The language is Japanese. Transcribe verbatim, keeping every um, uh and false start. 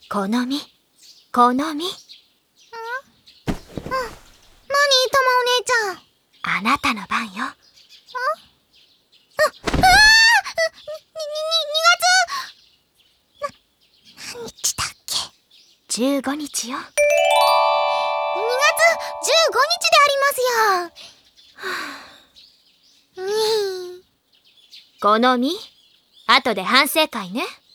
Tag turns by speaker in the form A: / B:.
A: このみ、このみ。
B: ん？うん。なに、たまお姉ちゃん。
A: あなたの番よ。ん？あ、
B: あ、ああ！に、に、に、にがつ…な、何日だっけ？
A: じゅうごにちよ。にがつ
B: じゅうごにちでありますよ。はぁ。
A: このみ、後で反省会ね。